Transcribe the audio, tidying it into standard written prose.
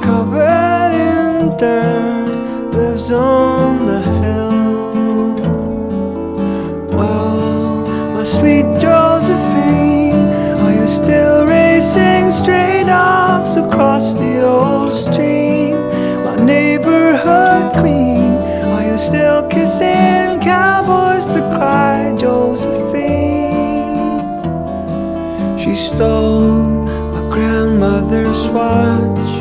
covered in dirt, lives on the hill. Well, my sweet Josephine, are you still racing stray dogs across the old stream? My neighborhood queen, are you still kissing cowboys to cry, Josephine? She stole my grandmother's watch,